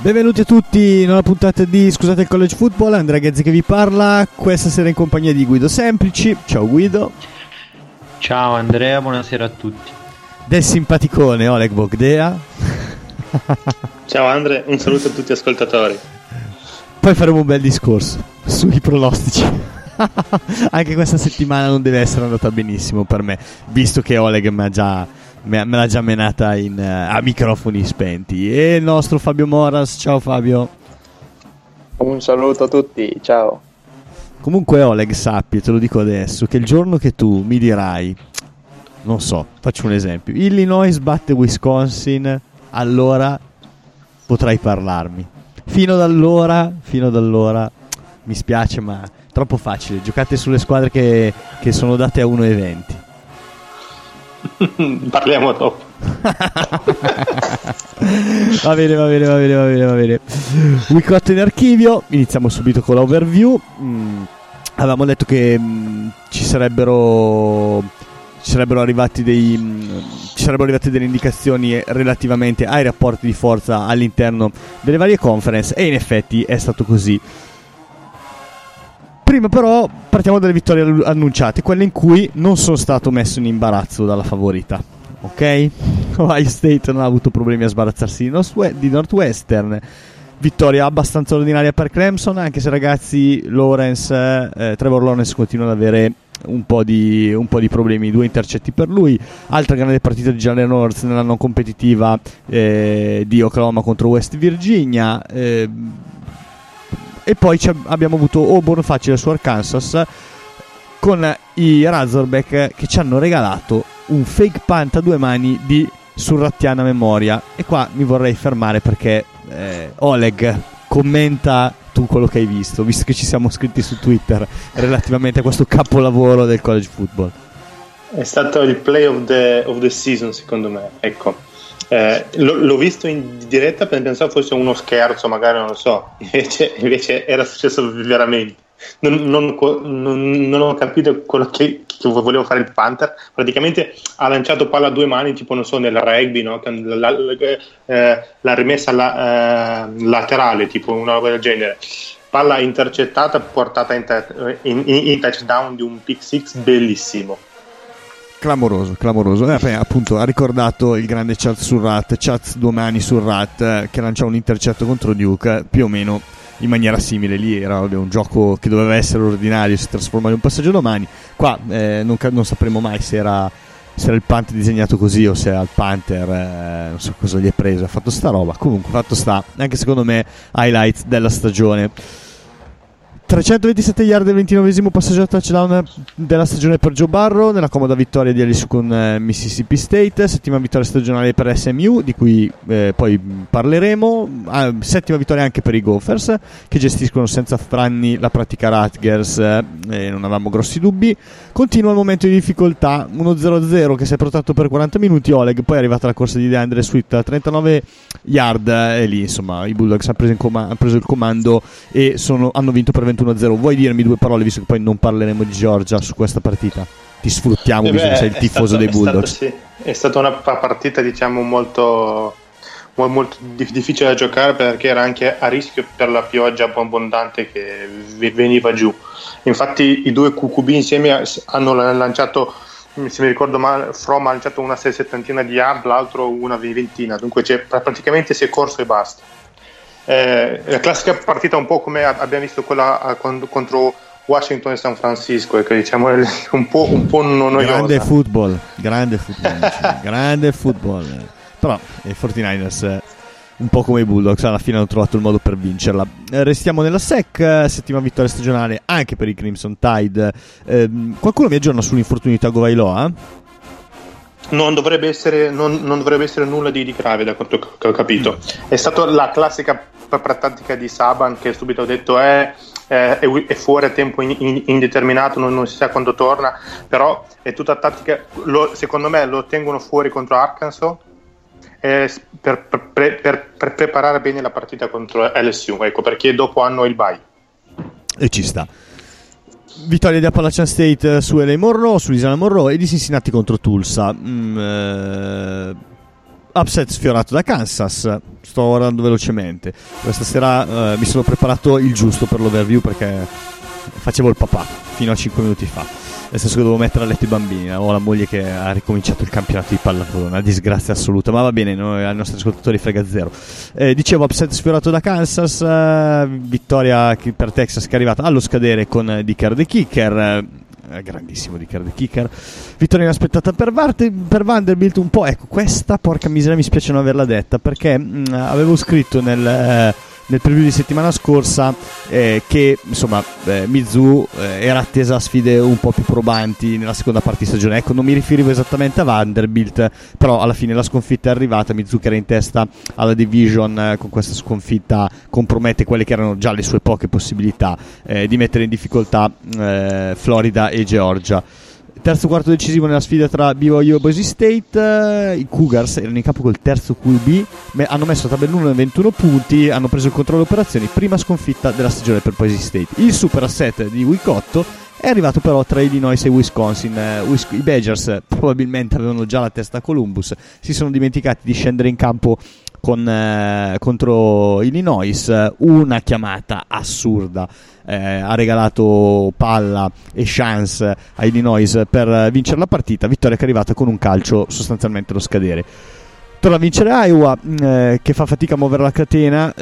Benvenuti a tutti in una puntata di Scusate il College Football. Andrea Ghezzi che vi parla, questa sera in compagnia di Guido Semplici. Ciao Guido. Ciao Andrea, buonasera a tutti. Del simpaticone Oleg Bogdea. Ciao Andre, un saluto a tutti gli ascoltatori. Poi faremo un bel discorso sui pronostici. Anche questa settimana non deve essere andata benissimo per me, visto che Oleg me l'ha già menata a microfoni spenti. E il nostro Fabio Moras. Ciao Fabio. Un saluto a tutti, ciao. Comunque Oleg, sappi, te lo dico adesso, che il giorno che tu mi dirai, non so, faccio un esempio, Illinois batte Wisconsin, allora potrai parlarmi. Fino ad allora mi spiace, ma troppo facile. Giocate sulle squadre che sono date a 1,20. Parliamo dopo. Va bene. Week 8 in archivio. Iniziamo subito con l'overview. Avevamo detto che ci sarebbero arrivate delle indicazioni relativamente ai rapporti di forza all'interno delle varie conference, e in effetti è stato così. Prima però partiamo dalle vittorie annunciate, quelle in cui non sono stato messo in imbarazzo dalla favorita, ok? Ohio State non ha avuto problemi a sbarazzarsi di Northwestern. Vittoria abbastanza ordinaria per Clemson, anche se ragazzi Trevor Lawrence continua ad avere un po' di problemi, 2 intercetti per lui. Altra grande partita di Jalen Hurts nella non competitiva di Oklahoma contro West Virginia, e poi abbiamo avuto Auburn facile su Arkansas con i Razorback che ci hanno regalato un fake punt a 2 mani di surrattiana memoria. E qua mi vorrei fermare perché Oleg, commenta tu quello che hai visto che ci siamo scritti su Twitter relativamente a questo capolavoro del college football. È stato il play of the season, secondo me, ecco. L'ho visto in diretta perché pensavo fosse uno scherzo, magari, non lo so, invece era successo veramente. Non ho capito quello che voleva fare il Panther. Praticamente ha lanciato palla a 2 mani, tipo non so, nel rugby, no? La rimessa laterale, tipo una roba del genere. Palla intercettata, portata in touchdown di un pick six bellissimo. Clamoroso. Appunto ha ricordato il grande Chaz 2 mani Surratt, che lanciava un intercetto contro Duke più o meno in maniera simile. Lì era un gioco che doveva essere ordinario, si trasforma in un passaggio a 2 mani. Qua non sapremo mai se era il punt disegnato così o se al Panther non so cosa gli è preso, ha fatto sta roba. Comunque fatto sta, anche secondo me highlights della stagione. 327 yard del 29esimo passaggio a touchdown della stagione per Joe Burrow nella comoda vittoria di LSU con Mississippi State. Settima vittoria stagionale per SMU, di cui poi parleremo. Settima vittoria anche per i Gophers, che gestiscono senza franni la pratica Rutgers, e non avevamo grossi dubbi. Continua il momento di difficoltà, 1-0-0 che si è portato per 40 minuti. Oleg, poi è arrivata la corsa di DeAndre Swift a 39 yard, e lì insomma i Bulldogs hanno preso il comando e hanno vinto per 21-0. Vuoi dirmi 2 parole, visto che poi non parleremo di Georgia, su questa partita? Ti sfruttiamo, visto che sei il tifoso dei Bulldogs. È stata una partita, diciamo, molto difficile da giocare, perché era anche a rischio per la pioggia abbondante che veniva giù. Infatti i 2 QB insieme hanno lanciato, se mi ricordo male, From ha lanciato una 70 di yard, l'altro una 20, dunque praticamente si è corso e basta. La classica partita, un po' come abbiamo visto quella contro Washington e San Francisco, che diciamo è un po' noiosa. Grande football. Però i 49ers, un po' come i Bulldogs, alla fine hanno trovato il modo per vincerla. Restiamo nella SEC, settima vittoria stagionale anche per i Crimson Tide. Qualcuno mi aggiorna sull'infortunio di Tagovailoa? Non dovrebbe essere nulla di grave, da quanto ho capito. È stata la classica pratica di Saban, che subito ha detto è fuori a tempo indeterminato, non si sa quando torna, però è tutta tattica. Secondo me lo tengono fuori contro Arkansas per preparare bene la partita contro LSU, ecco perché dopo hanno il bye. E ci sta. Vittoria di Appalachian State su LA Monroe, su Isla Monroe, e di Cincinnati contro Tulsa. upset sfiorato da Kansas. Sto guardando velocemente. Questa sera mi sono preparato il giusto per l'overview perché facevo il papà fino a 5 minuti fa, nel senso che dovevo mettere a letto i bambini. Ho la moglie che ha ricominciato il campionato di pallavolo, una disgrazia assoluta, ma va bene, noi, ai nostri ascoltatori frega zero. Dicevo, upset sfiorato da Kansas, vittoria per Texas che è arrivata allo scadere con Dicker the Kicker, grandissimo Dicker the Kicker. Vittoria inaspettata per Vanderbilt, un po', ecco, questa porca miseria mi spiace non averla detta, perché avevo scritto nel preview di settimana scorsa che insomma Mizzou era attesa a sfide un po' più probanti nella seconda parte di stagione. Ecco, non mi riferivo esattamente a Vanderbilt, però alla fine la sconfitta è arrivata. Mizzou, che era in testa alla division, con questa sconfitta compromette quelle che erano già le sue poche possibilità di mettere in difficoltà Florida e Georgia. Terzo quarto decisivo nella sfida tra BYU e Boise State. I Cougars erano in campo col terzo QB, hanno messo a tabellone 21 punti, hanno preso il controllo delle operazioni, prima sconfitta della stagione per Boise State. Il super asset di Week 8 è arrivato però tra Illinois e Wisconsin. I Badgers probabilmente avevano già la testa a Columbus, si sono dimenticati di scendere in campo contro Illinois. Una chiamata assurda ha regalato palla e chance a Illinois per vincere la partita, vittoria che è arrivata con un calcio sostanzialmente allo scadere. Torna a vincere Iowa, che fa fatica a muovere la catena.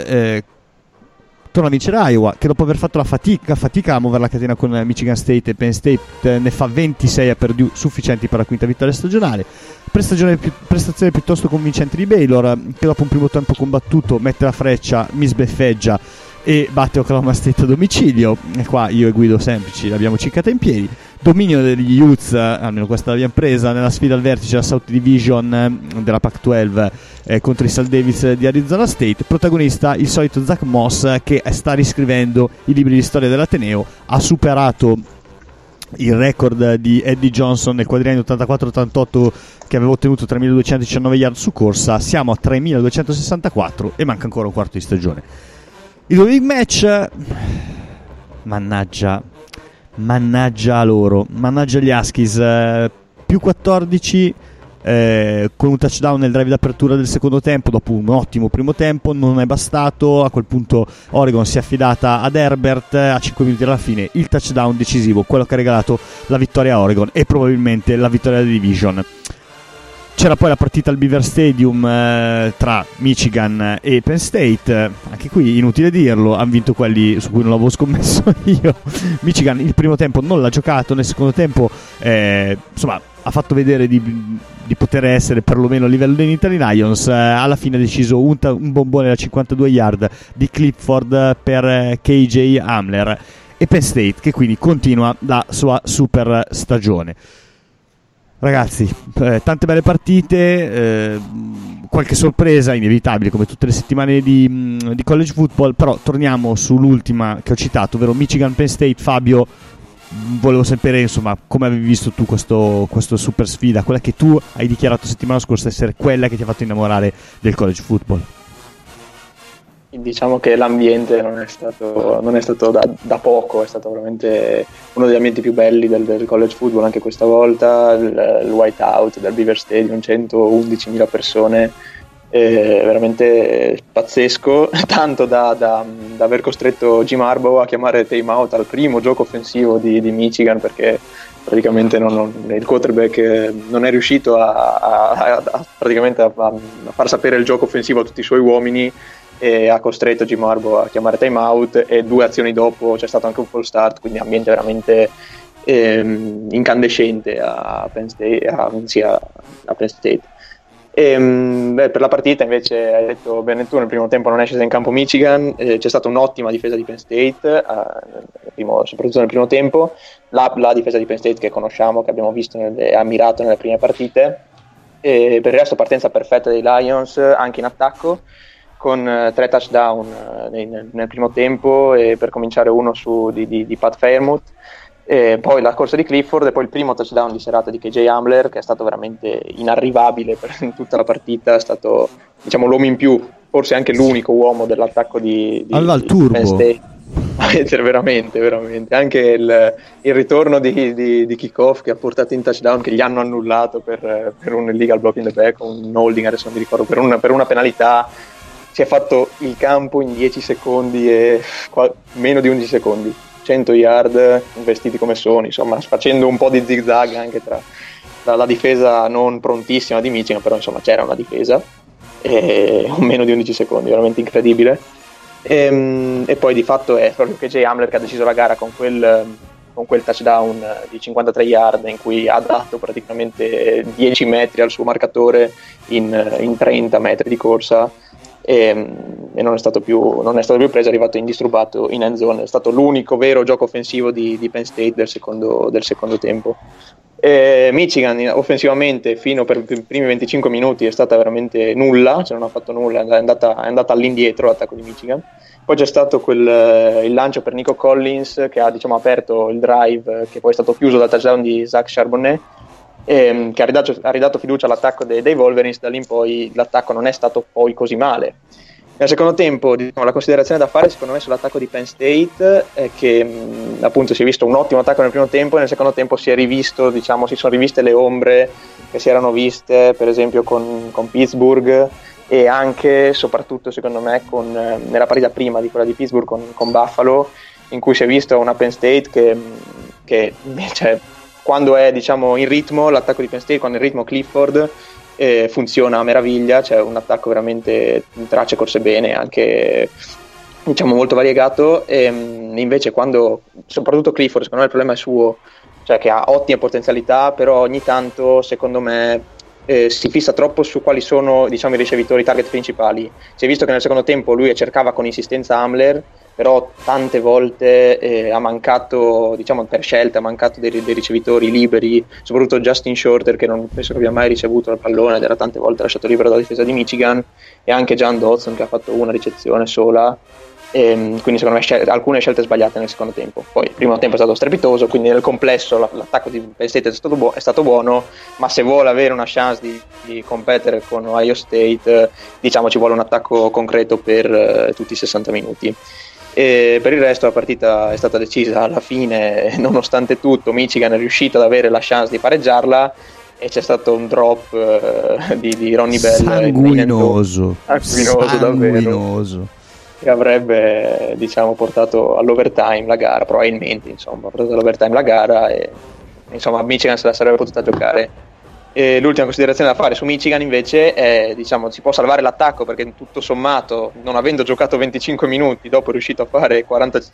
Torna a vincere Iowa, che dopo aver fatto la fatica a muovere la catena con Michigan State e Penn State, ne fa 26 a Purdue, sufficienti per la quinta vittoria stagionale. Prestazione piuttosto convincente di Baylor, che dopo un primo tempo combattuto mette la freccia, mi sbeffeggia e batte Oklahoma State a domicilio. E qua io e Guido Semplici l'abbiamo ciccata in piedi. Dominio degli Utes, almeno questa l'abbiamo presa, nella sfida al vertice della South Division della Pac-12 contro i Sal Davis di Arizona State. Protagonista il solito Zach Moss, che sta riscrivendo i libri di storia dell'Ateneo. Ha superato il record di Eddie Johnson nel quadriennio 84-88, che aveva ottenuto 3.219 yard su corsa. Siamo a 3.264 e manca ancora un quarto di stagione. I due big match, mannaggia loro, mannaggia gli Huskies, più 14 con un touchdown nel drive d'apertura del secondo tempo. Dopo un ottimo primo tempo non è bastato, a quel punto Oregon si è affidata ad Herbert a 5 minuti dalla fine, il touchdown decisivo, quello che ha regalato la vittoria a Oregon e probabilmente la vittoria della division. C'era poi la partita al Beaver Stadium tra Michigan e Penn State. Anche qui inutile dirlo, hanno vinto quelli su cui non l'avevo scommesso io. Michigan il primo tempo non l'ha giocato, nel secondo tempo insomma ha fatto vedere di poter essere perlomeno a livello dei Nittany Lions. Alla fine ha deciso un bombone da 52 yard di Clifford per KJ Hamler e Penn State, che quindi continua la sua super stagione. Ragazzi, tante belle partite, qualche sorpresa inevitabile come tutte le settimane di college football, però torniamo sull'ultima che ho citato, ovvero Michigan-Penn State. Fabio, volevo sapere insomma come avevi visto tu questo super sfida, quella che tu hai dichiarato settimana scorsa essere quella che ti ha fatto innamorare del college football. Diciamo che l'ambiente non è stato da poco, è stato veramente uno degli ambienti più belli del college football anche questa volta. Il whiteout del Beaver Stadium, 111.000 persone, veramente pazzesco, tanto da aver costretto Jim Harbaugh a chiamare timeout al primo gioco offensivo di Michigan, perché praticamente il quarterback non è riuscito a far sapere il gioco offensivo a tutti i suoi uomini, e ha costretto Jim Harbaugh a chiamare timeout, e 2 azioni dopo c'è stato anche un false start, quindi ambiente veramente incandescente a Penn State, a Penn State. Per la partita invece hai detto bene tu, nel primo tempo non è scesa in campo Michigan, c'è stata un'ottima difesa di Penn State, soprattutto nel primo tempo, la difesa di Penn State che conosciamo, che abbiamo visto e ammirato nelle prime partite, e per il resto partenza perfetta dei Lions anche in attacco, con 3 touchdown nel primo tempo, e per cominciare uno di Pat Fairmouth, e poi la corsa di Clifford, e poi il primo touchdown di serata di KJ Hamler, che è stato veramente inarrivabile per tutta la partita. È stato, diciamo, l'uomo in più, forse anche l'unico uomo dell'attacco di Penn State. Schweitzer veramente. Anche il ritorno di kickoff che ha portato in touchdown, che gli hanno annullato per un illegal block in the back, un holding, adesso non mi ricordo, per una penalità. Si è fatto il campo in 10 secondi e meno di 11 secondi, 100 yard investiti come sono, insomma, facendo un po' di zigzag anche tra la difesa non prontissima di Michigan, però insomma c'era una difesa, e meno di 11 secondi, veramente incredibile. E poi di fatto è proprio KJ Hamler che ha deciso la gara con quel touchdown di 53 yard in cui ha dato praticamente 10 metri al suo marcatore in 30 metri di corsa, e non è stato più preso, è arrivato indisturbato in end zone. È stato l'unico vero gioco offensivo di Penn State del secondo tempo. Michigan offensivamente fino per i primi 25 minuti è stata veramente nulla, cioè non ha fatto nulla, è andata all'indietro l'attacco di Michigan. Poi c'è stato il lancio per Nico Collins che ha, diciamo, aperto il drive, che poi è stato chiuso dal touchdown di Zach Charbonnet, che ha ridato fiducia all'attacco dei Wolverines. Da lì in poi l'attacco non è stato poi così male. Nel secondo tempo, diciamo, la considerazione da fare secondo me sull'attacco di Penn State è che appunto si è visto un ottimo attacco nel primo tempo, e nel secondo tempo si sono riviste le ombre che si erano viste per esempio con Pittsburgh, e anche soprattutto secondo me nella partita prima di quella di Pittsburgh con Buffalo, in cui si è visto una Penn State che cioè, quando è, diciamo, in ritmo l'attacco di Penn State, quando è in ritmo Clifford, funziona a meraviglia, c'è un attacco veramente tracce corse bene, anche, diciamo, molto variegato. E invece quando soprattutto Clifford, secondo me il problema è suo, cioè che ha ottime potenzialità, però ogni tanto secondo me si fissa troppo su quali sono, diciamo, i ricevitori, i target principali. Si è visto che nel secondo tempo lui cercava con insistenza Hamler, però tante volte ha mancato, diciamo, per scelta, ha mancato dei ricevitori liberi, soprattutto Justin Shorter, che non penso che abbia mai ricevuto il pallone ed era tante volte lasciato libero dalla difesa di Michigan, e anche John Dodson che ha fatto una ricezione sola. Quindi secondo me alcune scelte sbagliate nel secondo tempo. Poi il primo tempo è stato strepitoso, quindi nel complesso l'attacco di Penn State è stato buono, ma se vuole avere una chance di competere con Ohio State, diciamo, ci vuole un attacco concreto per tutti i 60 minuti. E per il resto la partita è stata decisa alla fine, nonostante tutto Michigan è riuscito ad avere la chance di pareggiarla, e c'è stato un drop di Ronnie Bell sanguinoso davvero, che avrebbe, diciamo, portato all'overtime la gara, probabilmente, insomma, ha portato all'overtime la gara, e insomma Michigan se la sarebbe potuta giocare. E l'ultima considerazione da fare su Michigan invece è, diciamo, si può salvare l'attacco, perché tutto sommato, non avendo giocato 25 minuti, dopo è riuscito a fare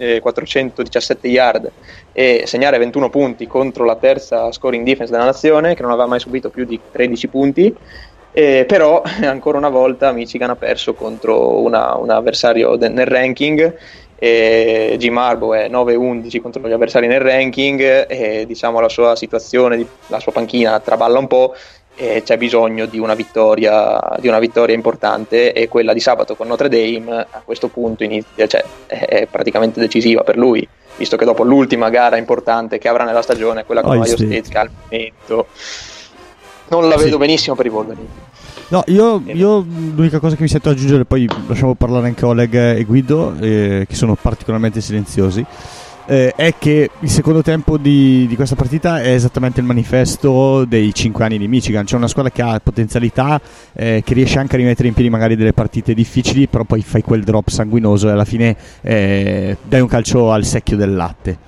417 yard e segnare 21 punti contro la terza scoring defense della nazione, che non aveva mai subito più di 13 punti. Però ancora una volta Michigan ha perso contro un avversario nel ranking, e Jim Harbaugh è 9-11 contro gli avversari nel ranking, e diciamo la sua situazione, la sua panchina traballa un po', e c'è bisogno di una vittoria importante, e quella di sabato con Notre Dame a questo punto è praticamente decisiva per lui, visto che dopo l'ultima gara importante che avrà nella stagione, quella con Ohio State, che al momento non la vedo benissimo per i Wolverine. No, io l'unica cosa che mi sento aggiungere, poi lasciamo parlare anche Oleg e Guido, che sono particolarmente silenziosi, è che il secondo tempo di questa partita è esattamente il manifesto dei 5 anni di Michigan. C'è una squadra che ha potenzialità, che riesce anche a rimettere in piedi magari delle partite difficili, però poi fai quel drop sanguinoso e alla fine dai un calcio al secchio del latte.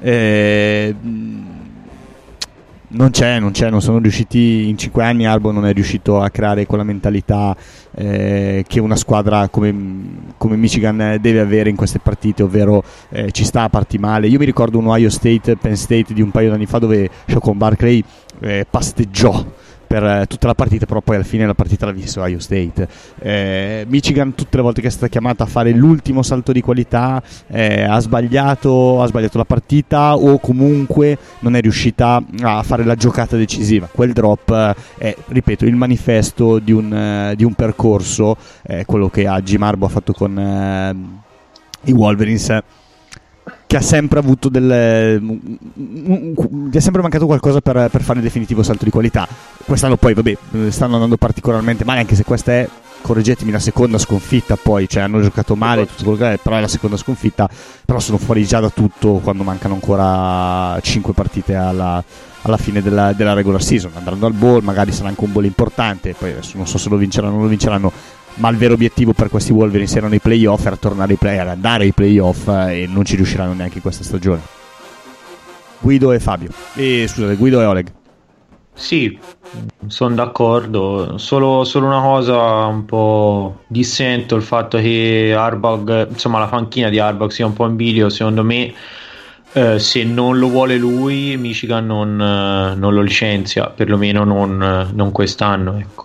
Non sono riusciti in 5 anni. Harbaugh non è riuscito a creare quella mentalità che una squadra come Michigan deve avere in queste partite, ovvero ci sta a parti male. Io mi ricordo un Ohio State Penn State di un paio d'anni fa dove Saquon Barkley pasteggiò per tutta la partita, però poi alla fine la partita l'ha vista Ohio State. Michigan tutte le volte che è stata chiamata a fare l'ultimo salto di qualità ha sbagliato la partita, o comunque non è riuscita a fare la giocata decisiva. Quel drop è, ripeto, il manifesto di un percorso, quello che Jim Harbaugh ha fatto con i Wolverines, che ha sempre avuto gli è sempre mancato qualcosa per fare il definitivo salto di qualità. Quest'anno poi stanno andando particolarmente male, anche se questa è correggetemi, la seconda sconfitta poi, cioè hanno giocato male tutto quello che è, però è la seconda sconfitta, però sono fuori già da tutto quando mancano ancora 5 partite alla fine della regular season. Andranno al bowl, magari sarà anche un bowl importante, poi adesso non so se lo vinceranno o non lo vinceranno, ma il vero obiettivo per questi Wolverines erano i playoff, era tornare ad andare ai playoff, e non ci riusciranno neanche in questa stagione. Guido e Fabio, scusate, Guido e Oleg. Sì, sono d'accordo. Solo una cosa un po' dissento, il fatto che Harbaugh, insomma la panchina di Harbaugh sia un po' in bilico. Secondo me se non lo vuole lui, Michigan non lo licenzia, perlomeno non quest'anno, ecco.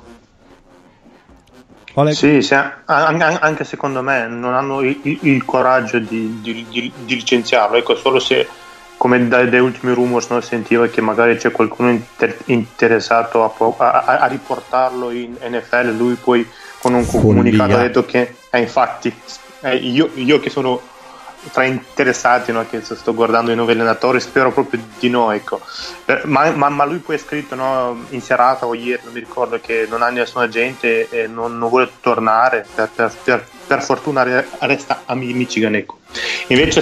Sì, anche secondo me non hanno il coraggio di licenziarlo, ecco, solo se, come dai ultimi rumors, no, sentiva che magari c'è qualcuno interessato a riportarlo in NFL, lui poi con un comunicato ha detto che infatti io che sono tra interessati, no, che sto guardando i nuovi allenatori, spero proprio di no, ecco. Ma lui poi ha scritto, no, in serata o ieri, non mi ricordo, che non ha nessuna gente e non vuole tornare, per fortuna resta a Michigan, ecco. Invece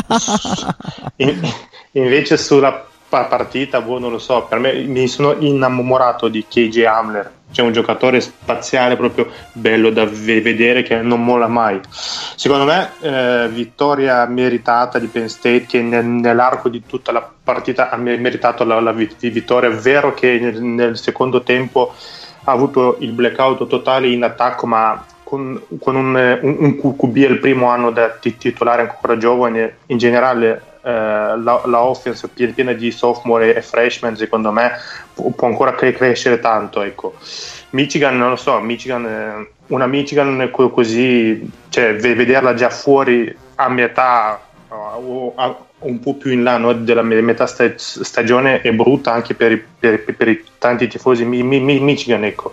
sulla partita, non lo so, per me mi sono innamorato di KJ Hamler, c'è un giocatore spaziale proprio bello da vedere, che non molla mai. Secondo me vittoria meritata di Penn State, che nell'arco di tutta la partita ha meritato la vittoria. È vero che nel secondo tempo ha avuto il blackout totale in attacco, ma con un QB il primo anno da titolare, ancora giovane, in generale la offense piena di sophomore e freshman, secondo me può ancora crescere tanto, ecco. Michigan, non lo so, una Michigan così, cioè vederla già fuori a metà o un po' più in là, no, della metà stagione è brutta anche per i tanti tifosi Michigan, ecco.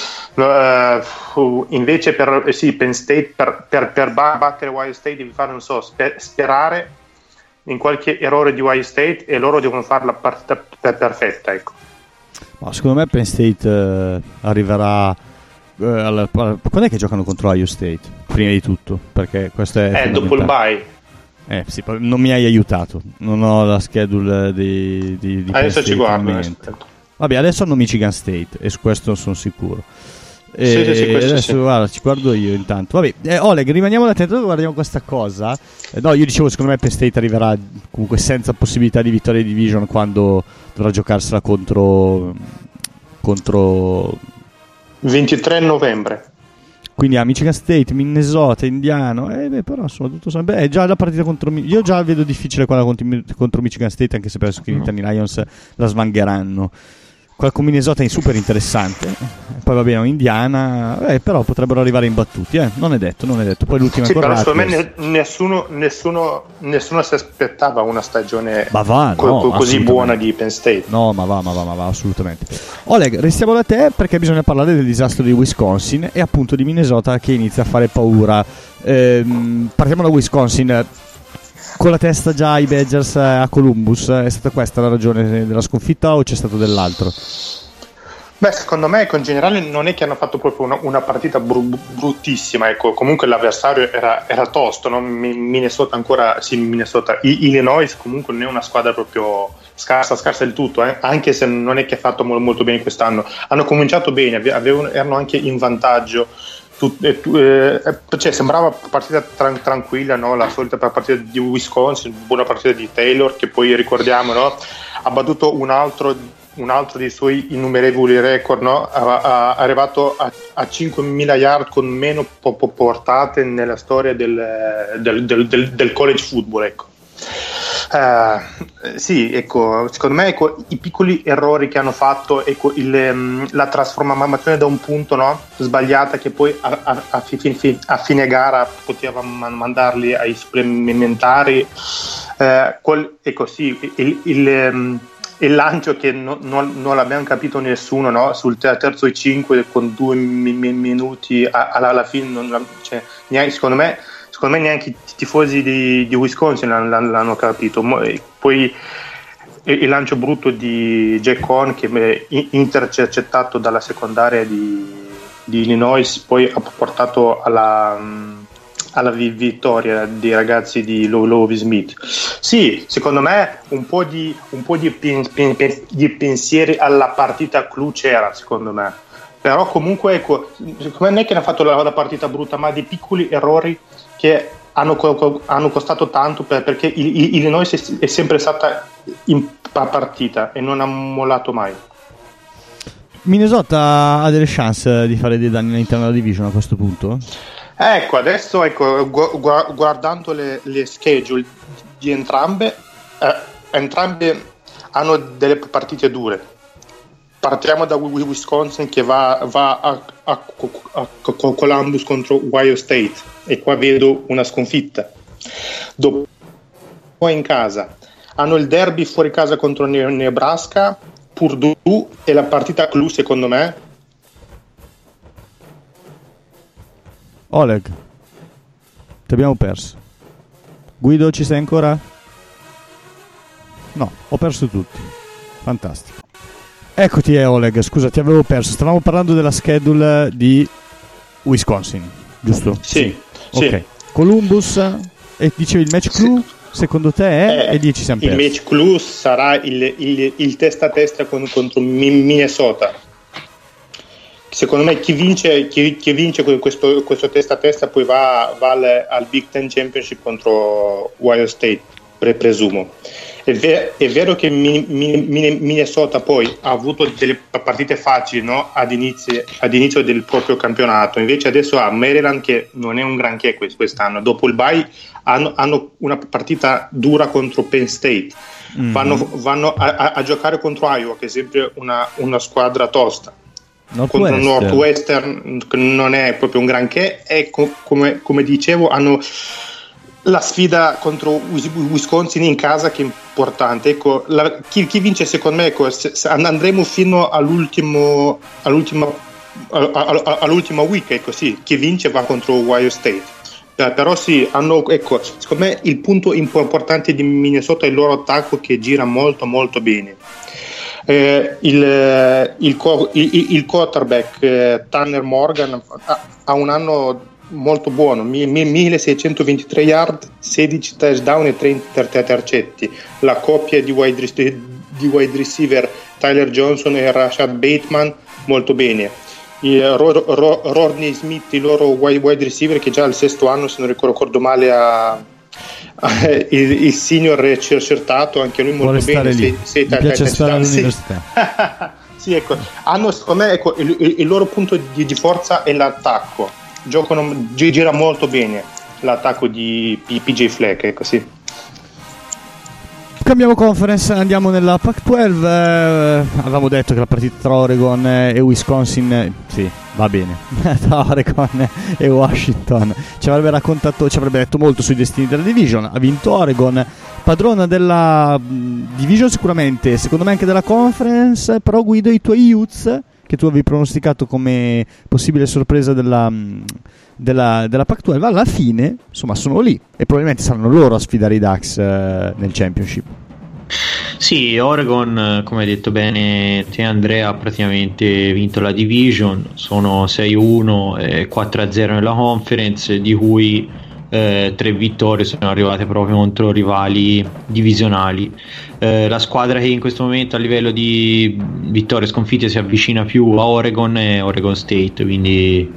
Invece Penn State per battere Ohio State devi fare, non so, sperare in qualche errore di Ohio State, e loro devono fare la partita perfetta, ecco. Ma secondo me Penn State arriverà quando è che giocano contro Ohio State? Prima di tutto, perché questo è dopo il bye. Sì, non mi hai aiutato, non ho la schedule di adesso ci guardo. Vabbè, adesso hanno Michigan State e su questo sono sicuro. Sì, adesso sì. Guarda, ci guardo io intanto. Vabbè, Oleg, rimaniamo attenti, guardiamo questa cosa. No, io dicevo, secondo me Penn State arriverà comunque senza possibilità di vittoria di division quando dovrà giocarsela contro 23 novembre. Quindi a Michigan State, Minnesota, Indiana, però insomma tutto già la partita contro io già vedo difficile quella contro Michigan State, anche se penso che gli Nittany Lions la smangheranno. Quella con Minnesota è super interessante, poi va bene Indiana, però potrebbero arrivare imbattuti, non è detto. Poi l'ultima però secondo me nessuno si aspettava una stagione così buona di Penn State. No, ma va assolutamente. Oleg, restiamo da te perché bisogna parlare del disastro di Wisconsin e appunto di Minnesota che inizia a fare paura. Partiamo da Wisconsin. Con la testa già ai Badgers a Columbus, è stata questa la ragione della sconfitta o c'è stato dell'altro? Beh, secondo me in generale non è che hanno fatto proprio una partita bruttissima, ecco. Comunque l'avversario era tosto, no? Minnesota Illinois comunque non è una squadra proprio scarsa del tutto, anche se non è che ha fatto molto bene quest'anno. Hanno cominciato bene, erano anche in vantaggio. Cioè, sembrava partita tranquilla, no? La solita partita di Wisconsin, buona partita di Taylor, che poi ricordiamo, no? Ha battuto un altro dei suoi innumerevoli record, no? Arrivato a 5.000 yard con meno portate nella storia del college football, ecco. Sì, ecco, secondo me, ecco, i piccoli errori che hanno fatto, ecco, la trasformazione da un punto, no, sbagliata, che poi a fine gara poteva mandarli ai supplementari, ecco, sì, il lancio che non l'abbiamo capito nessuno, no? Sul terzo e 5 con 2 minuti alla fine, secondo me neanche i tifosi di Wisconsin l'hanno capito. Poi il lancio brutto di Jack Cohn, che è intercettato dalla secondaria di Illinois poi ha portato alla vittoria dei ragazzi di Lovie Smith. Sì, secondo me un po' di pensieri alla partita clou c'era, secondo me, però comunque ecco, secondo me non è che ne ha fatto la partita brutta, ma dei piccoli errori che hanno costato tanto, perché Illinois è sempre stata in partita e non ha mollato mai. Minnesota ha delle chance di fare dei danni all'interno della division a questo punto? Ecco, adesso guardando le schedule di entrambe hanno delle partite dure. Partiamo da Wisconsin che va a Columbus contro Ohio State, e qua vedo una sconfitta. Dopo poi in casa hanno il derby fuori casa contro Nebraska, Purdue, e la partita clou secondo me. Oleg, ti abbiamo perso. Guido, ci sei ancora? No, ho perso tutti. Fantastico. Eccoti, Oleg, scusa, ti avevo perso. Stavamo parlando della schedule di Wisconsin, giusto? Sì. Ok. Sì. Columbus, e dicevi il match clou, secondo te è? E lì ci siamo persi. Il match clou sarà il testa a testa contro Minnesota. Secondo me chi vince questo testa a testa poi va al Big Ten Championship contro Ohio State, presumo. È vero che Minnesota poi ha avuto delle partite facili, no? ad inizio del proprio campionato, invece adesso ha Maryland che non è un granché quest'anno. Dopo il bye hanno una partita dura contro Penn State, vanno a giocare contro Iowa, che è sempre una squadra tosta. Contro Northwestern non è proprio un granché, e come dicevo hanno la sfida contro Wisconsin in casa, che è importante. Ecco, chi vince secondo me, ecco, andremo fino all'ultima week, ecco, sì, chi vince va contro Ohio State. Però sì, ecco, secondo me il punto importante di Minnesota è il loro attacco, che gira molto molto bene. Il quarterback Tanner Morgan ha un anno molto buono, 1623 yard, 16 touchdown e 3 intercetti. La coppia di wide receiver Tyler Johnson e Rashad Bateman molto bene. Rodney Smith, il loro wide receiver, che già al sesto anno, se non ricordo male, il senior certato, anche lui molto bene. Mi piace stare all'università. Sì, ecco, hanno secondo me, ecco, il loro punto di forza è l'attacco. Gira molto bene l'attacco di PJ Fleck, ecco, sì. Cambiamo conference, andiamo nella Pac-12. Avevamo detto che la partita tra Oregon e Wisconsin, sì, va bene, tra Oregon e Washington ci avrebbe detto molto sui destini della division. Ha vinto Oregon, padrona della division sicuramente, secondo me anche della conference. Però Guido, i tuoi Utes, che tu avevi pronosticato come possibile sorpresa della Pac-12, alla fine insomma sono lì, e probabilmente saranno loro a sfidare i Ducks nel championship. Sì, Oregon, come hai detto bene te Andrea, ha praticamente vinto la division, sono 6-1 e 4-0 nella conference, di cui 3 vittorie sono arrivate proprio contro rivali divisionali. La squadra che in questo momento a livello di vittorie e sconfitte si avvicina più a Oregon è Oregon State, quindi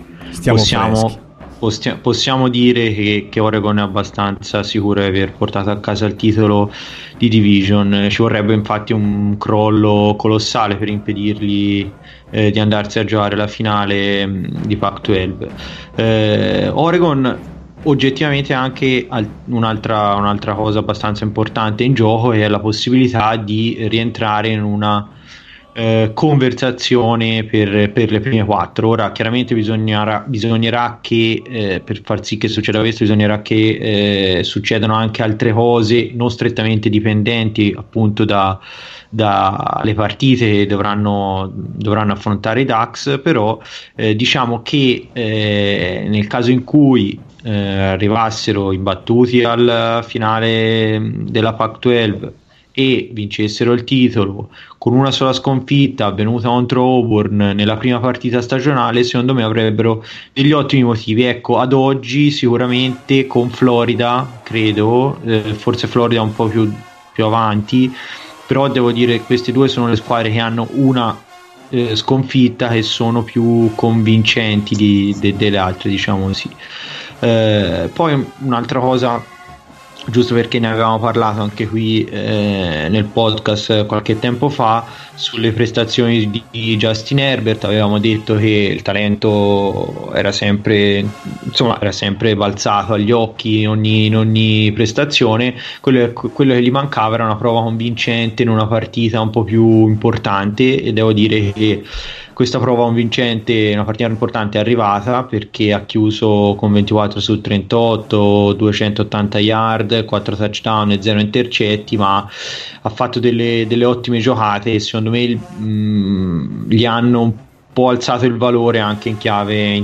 possiamo dire che Oregon è abbastanza sicuro di aver portato a casa il titolo di division. Ci vorrebbe infatti un crollo colossale per impedirgli di andarsi a giocare la finale di Pac-12. Oregon oggettivamente ha anche un'altra cosa abbastanza importante in gioco, è la possibilità di rientrare in una conversazione per le prime 4. Ora chiaramente bisognerà che per far sì che succeda questo bisognerà che succedano anche altre cose non strettamente dipendenti appunto dalle partite che dovranno affrontare i Ducks. Però diciamo che nel caso in cui arrivassero imbattuti al finale della Pac-12 e vincessero il titolo con una sola sconfitta avvenuta contro Auburn nella prima partita stagionale, secondo me avrebbero degli ottimi motivi. Ecco, ad oggi sicuramente con Florida, credo, forse Florida un po' più avanti, però devo dire che queste due sono le squadre che hanno una sconfitta e sono più convincenti delle altre, diciamo così. Poi un'altra cosa, giusto perché ne avevamo parlato anche qui nel podcast qualche tempo fa, sulle prestazioni di Justin Herbert, avevamo detto che il talento era sempre balzato agli occhi in ogni prestazione. Quello che gli mancava era una prova convincente in una partita un po' più importante, e devo dire che questa prova convincente, una partita importante, è arrivata, perché ha chiuso con 24 su 38, 280 yard, 4 touchdown e 0 intercetti, ma ha fatto delle ottime giocate e secondo me gli hanno un po' alzato il valore anche in chiave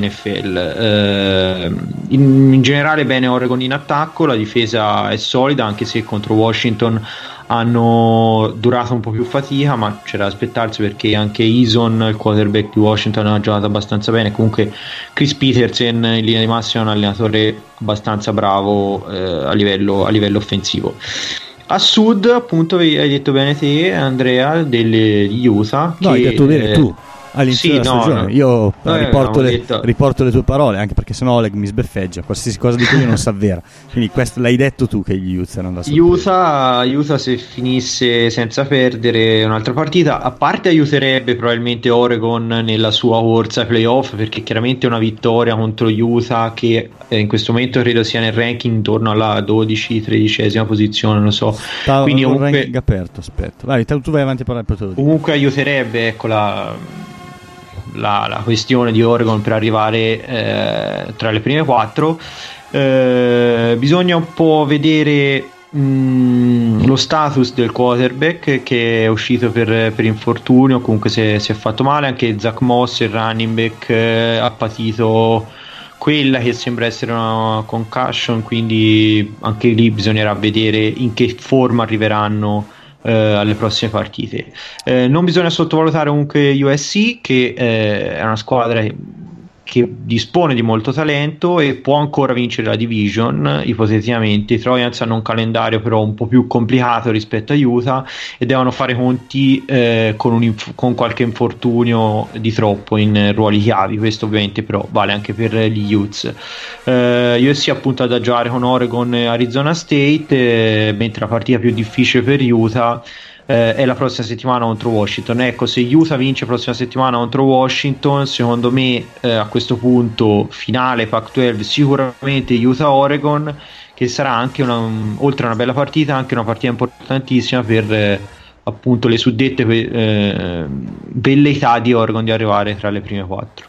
NFL. In generale bene Oregon in attacco, la difesa è solida, anche se contro Washington hanno durato un po' più fatica, ma c'era da aspettarsi, perché anche Eason, il quarterback di Washington, ha giocato abbastanza bene. Comunque Chris Petersen in linea di massima è un allenatore abbastanza bravo a livello offensivo. A sud, appunto, hai detto bene te, Andrea, di Utah. No, hai detto bene tu all'inizio della stagione. Io riporto le tue parole, anche perché sennò Oleg mi sbeffeggia, qualsiasi cosa di cui io non si avvera. Quindi questo l'hai detto tu, che gli Utah non da Utah, se finisse senza perdere un'altra partita, a parte aiuterebbe probabilmente Oregon nella sua corsa ai playoff, perché chiaramente una vittoria contro Utah, che in questo momento credo sia nel ranking intorno alla 12-13esima posizione, non so. Quindi un comunque ranking aperto, aspetta. Vai, tu vai avanti a parlare per tutto. Comunque aiuterebbe, ecco, la questione di Oregon per arrivare tra le prime 4. Bisogna un po' vedere lo status del quarterback, che è uscito per infortunio, comunque si è fatto male. Anche Zach Moss, il running back, ha patito quella che sembra essere una concussion, quindi anche lì bisognerà vedere in che forma arriveranno alle prossime partite. Non bisogna sottovalutare comunque USC, che è una squadra che dispone di molto talento e può ancora vincere la division ipoteticamente. I Trojans hanno un calendario però un po' più complicato rispetto a Utah e devono fare conti con qualche infortunio di troppo in ruoli chiavi. Questo ovviamente però vale anche per gli Utes. USC appunto ha da giocare con Oregon e Arizona State, mentre la partita più difficile per Utah è la prossima settimana contro Washington. Ecco, se Utah vince la prossima settimana contro Washington, secondo me a questo punto finale Pac-12 sicuramente Utah-Oregon, che sarà anche oltre a una bella partita, anche una partita importantissima per appunto le suddette velleità di Oregon di arrivare tra le prime 4.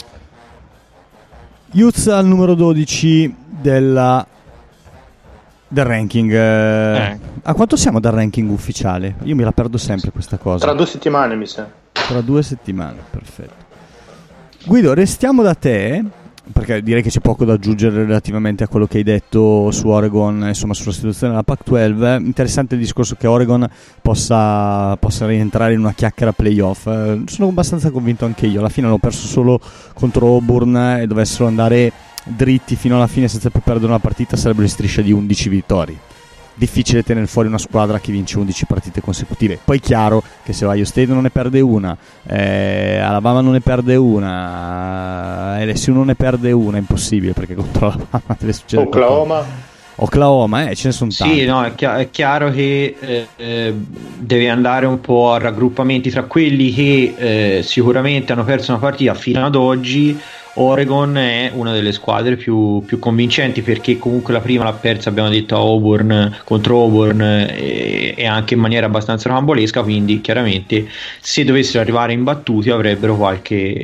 Utah al numero 12 del ranking. A quanto siamo dal ranking ufficiale? Io me la perdo sempre questa cosa. Tra 2 settimane mi sa. Tra 2 settimane, perfetto. Guido, restiamo da te, perché direi che c'è poco da aggiungere relativamente a quello che hai detto su Oregon, insomma, sulla situazione della Pac-12. Interessante il discorso che Oregon possa rientrare in una chiacchiera playoff. Sono abbastanza convinto anche io. Alla fine hanno perso solo contro Auburn e dovessero andare dritti fino alla fine senza più perdere una partita, sarebbero in striscia di 11 vittorie. Difficile tenere fuori una squadra che vince 11 partite consecutive. Poi chiaro che se Ohio State non ne perde una, Alabama non ne perde una, LSU non ne perde una, è impossibile, perché contro Alabama deve succedere Oklahoma, ce ne sono tanti. Sì, no, è chiaro che deve andare un po' a raggruppamenti tra quelli che sicuramente hanno perso una partita fino ad oggi. Oregon è una delle squadre più convincenti, perché comunque la prima l'ha persa, abbiamo detto, contro Auburn, e anche in maniera abbastanza rocambolesca, quindi chiaramente se dovessero arrivare imbattuti avrebbero qualche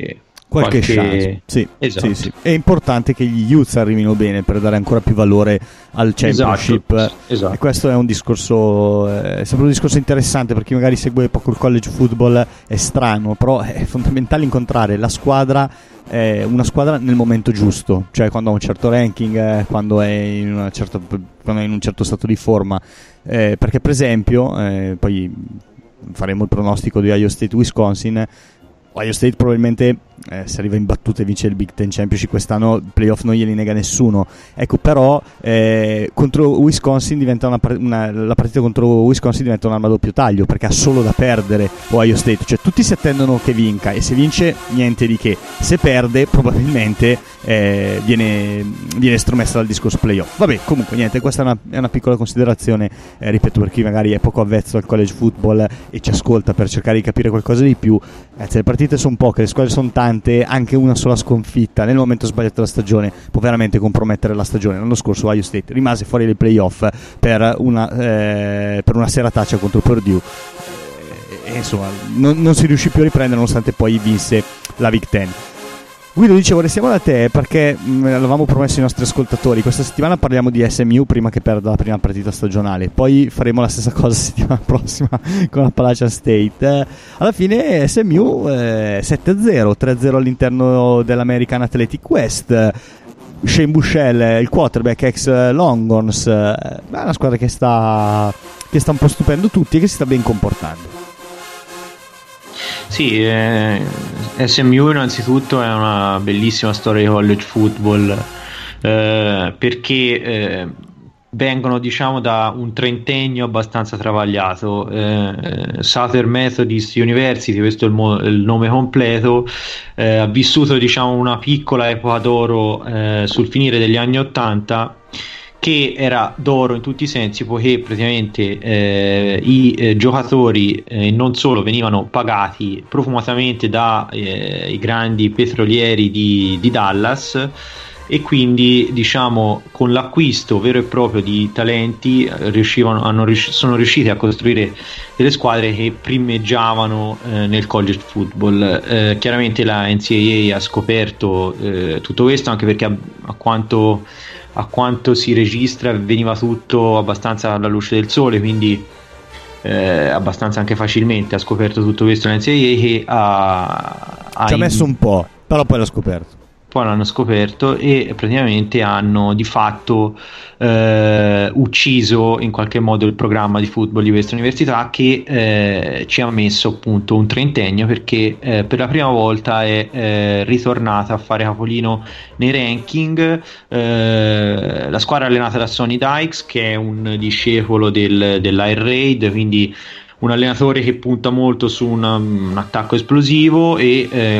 qualche chance. Sì, esatto. sì. È importante che gli youth arrivino bene per dare ancora più valore al championship. Esatto. E questo è un discorso, è sempre un discorso interessante per chi magari segue poco il college football. È strano, però è fondamentale incontrare la squadra, una squadra nel momento giusto, cioè quando ha un certo ranking, quando è in un certo stato di forma, perché per esempio poi faremo il pronostico di Ohio State Wisconsin. Ohio State probabilmente se arriva in battuta e vince il Big Ten Championship quest'anno, il playoff non glieli nega nessuno, ecco. Però contro Wisconsin diventa la partita contro Wisconsin diventa un'arma a doppio taglio, perché ha solo da perdere Ohio State, cioè tutti si attendono che vinca, e se vince niente di che, se perde probabilmente viene estromessa dal discorso playoff. Vabbè, comunque niente, questa è una piccola considerazione, ripeto, per chi magari è poco avvezzo al college football e ci ascolta per cercare di capire qualcosa di più. Le partite sono poche, le squadre sono tante, anche una sola sconfitta nel momento sbagliato della stagione può veramente compromettere la stagione. L'anno scorso Ohio State rimase fuori dai playoff per una serataccia contro Purdue, e insomma non si riuscì più a riprendere, nonostante poi vinse la Big Ten. Guido, dicevo, restiamo da te perché l'avevamo promesso ai nostri ascoltatori. Questa settimana parliamo di SMU prima che perda la prima partita stagionale, poi faremo la stessa cosa settimana prossima con Appalachian State. Alla fine SMU 7-0, 3-0 all'interno dell'American Athletic West. Shane Buechele, il quarterback ex Longhorns, è una squadra che sta un po' stupendo tutti e che si sta ben comportando. Sì, SMU innanzitutto è una bellissima storia di college football, perché vengono, diciamo, da un trentennio abbastanza travagliato. Southern Methodist University, questo è il nome completo, ha vissuto, diciamo, una piccola epoca d'oro sul finire degli anni '80, che era d'oro in tutti i sensi, poiché praticamente i giocatori non solo venivano pagati profumatamente dai grandi petrolieri di Dallas, e quindi, diciamo, con l'acquisto vero e proprio di talenti sono riusciti a costruire delle squadre che primeggiavano nel college football. Chiaramente la NCAA ha scoperto tutto questo, anche perché a quanto si registra veniva tutto abbastanza alla luce del sole, quindi abbastanza anche facilmente ha scoperto tutto questo l'NCAA, che ci ha messo un po', però poi l'ha scoperto. Poi l'hanno scoperto e praticamente hanno di fatto ucciso in qualche modo il programma di football di questa università, che ci ha messo appunto un trentennio, perché per la prima volta è ritornata a fare capolino nei ranking. La squadra è allenata da Sonny Dykes, che è un discepolo dell'Air Raid, quindi un allenatore che punta molto su un attacco esplosivo, e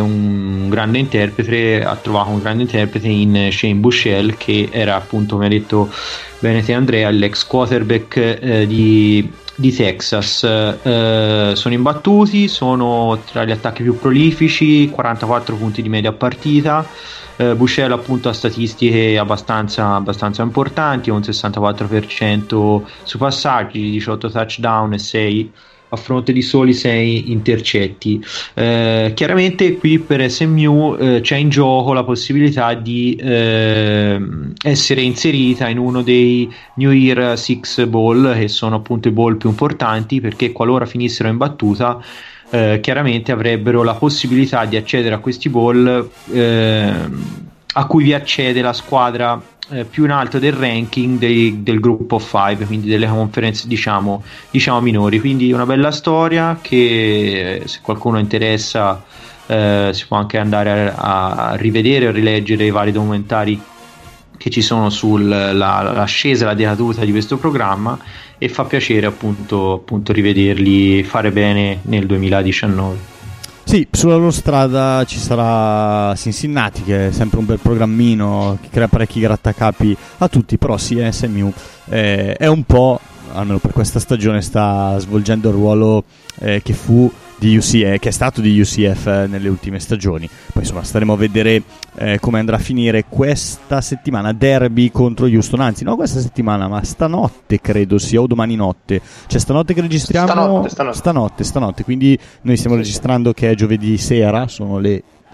ha trovato un grande interprete in Shane Buechele, che era appunto, come ha detto bene te Andrea, l'ex quarterback di Texas. Sono imbattuti, sono tra gli attacchi più prolifici, 44 punti di media a partita. Buechele appunto ha statistiche abbastanza importanti, un 64% su passaggi, 18 touchdown e 6 a fronte di soli 6 intercetti. Chiaramente qui per SMU c'è in gioco la possibilità di essere inserita in uno dei New Year Six Bowl, che sono appunto i bowl più importanti, perché qualora finissero in battuta chiaramente avrebbero la possibilità di accedere a questi bowl a cui vi accede la squadra più in alto del ranking del Group of Five, quindi delle conference diciamo minori. Quindi una bella storia che, se qualcuno interessa, si può anche andare a rivedere o rileggere i vari documentari che ci sono sull'ascesa e la decaduta di questo programma, e fa piacere appunto rivederli fare bene nel 2019. Sì, sulla loro strada ci sarà Cincinnati, che è sempre un bel programmino che crea parecchi grattacapi a tutti, però sì, SMU è un po', almeno per questa stagione, sta svolgendo il ruolo che fu di UCF, che è stato di UCF nelle ultime stagioni. Poi insomma staremo a vedere come andrà a finire questa settimana. Derby contro Houston, anzi no questa settimana, ma stanotte credo sia, o domani notte, cioè stanotte che registriamo, stanotte, quindi noi stiamo registrando che è giovedì sera, sono le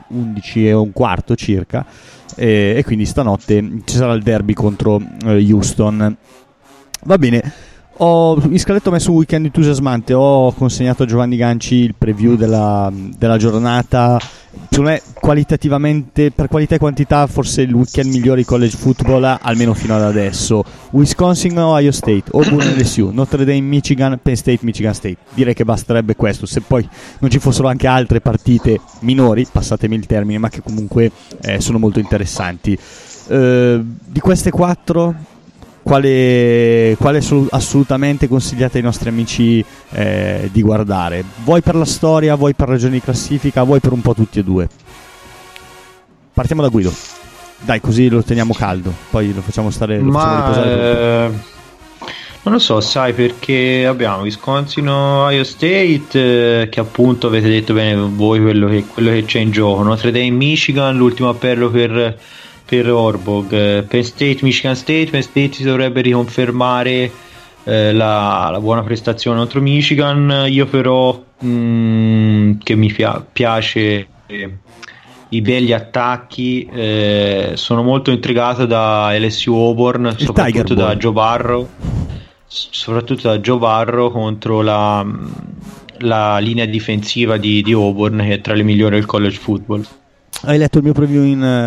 11:15 circa, e quindi stanotte ci sarà il derby contro Houston. Va bene, in scaletta ho messo un weekend entusiasmante, ho consegnato a Giovanni Ganci il preview della giornata. Secondo me, qualitativamente, per qualità e quantità, forse il weekend migliore di college football, almeno fino ad adesso. Wisconsin, Ohio State, Auburn, LSU, Notre Dame, Michigan, Penn State, Michigan State. Direi che basterebbe questo, se poi non ci fossero anche altre partite minori, passatemi il termine, ma che comunque sono molto interessanti. Di queste 4, quale assolutamente consigliate ai nostri amici di guardare? Vuoi per la storia, vuoi per ragioni di classifica, vuoi per un po' tutti e due? Partiamo da Guido, dai, così lo teniamo caldo, poi lo facciamo stare, lo facciamo riposare. Non lo so, sai, perché abbiamo Wisconsin, Ohio State, che appunto avete detto bene voi quello che c'è in gioco, Notre Dame, Michigan, l'ultimo appello per Orborg, Penn State, Michigan State. Penn State si dovrebbe riconfermare la buona prestazione contro Michigan. Io però che mi piace i belli attacchi, sono molto intrigato da LSU Auburn, soprattutto da Joe Barrow contro la linea difensiva di Auburn, che è tra le migliori del college football. Hai letto il mio preview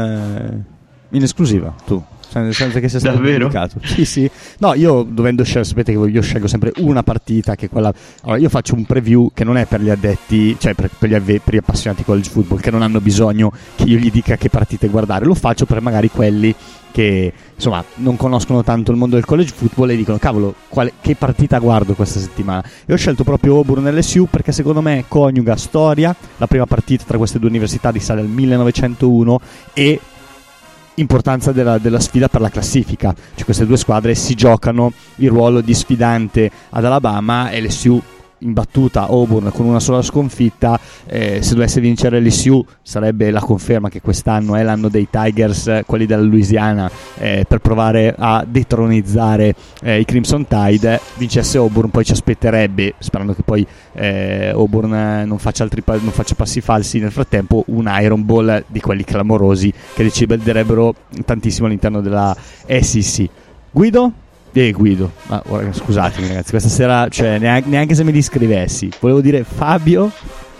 in esclusiva, tu, senza che sia stato pubblicato. Sì. No, io dovendo scegliere, sapete che io scelgo sempre una partita, che è quella. Allora, io faccio un preview che non è per gli addetti, cioè per gli appassionati di college football, che non hanno bisogno che io gli dica che partite guardare. Lo faccio per magari quelli che insomma non conoscono tanto il mondo del college football e dicono cavolo, che partita guardo questa settimana. E ho scelto proprio Auburn LSU perché secondo me coniuga storia. La prima partita tra queste due università risale al 1901 e importanza della sfida per la classifica, cioè queste due squadre si giocano il ruolo di sfidante ad Alabama. LSU imbattuta, Auburn con una sola sconfitta, se dovesse vincere LSU sarebbe la conferma che quest'anno è l'anno dei Tigers, quelli della Louisiana, per provare a detronizzare i Crimson Tide. Vincesse Auburn, poi ci aspetterebbe, sperando che poi Auburn non faccia passi falsi nel frattempo, un Iron Bowl di quelli clamorosi che deciderebbero tantissimo all'interno della SEC. Guido, ma scusatemi ragazzi, questa sera, cioè, neanche se mi descrivessi, volevo dire Fabio.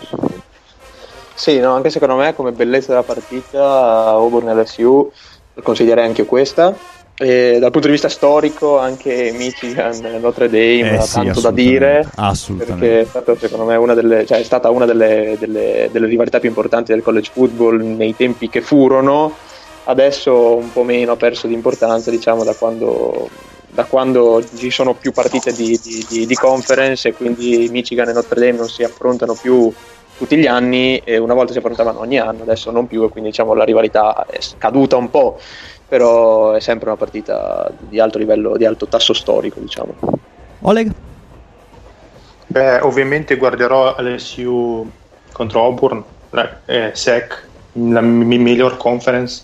Sì, no, anche secondo me come bellezza della partita Auburn LSU consiglierei anche questa, e dal punto di vista storico anche Michigan Notre Dame ha tanto da dire, perché secondo me è stata una delle rivalità più importanti del college football nei tempi che furono. Adesso un po' meno, ha perso di importanza, diciamo, da quando ci sono più partite di conference, e quindi Michigan e Notre Dame non si affrontano più tutti gli anni, e una volta si affrontavano ogni anno, adesso non più, e quindi diciamo la rivalità è caduta un po', però è sempre una partita di alto livello, di alto tasso storico, diciamo. Oleg? Ovviamente guarderò LSU contro Auburn, SEC, la miglior conference.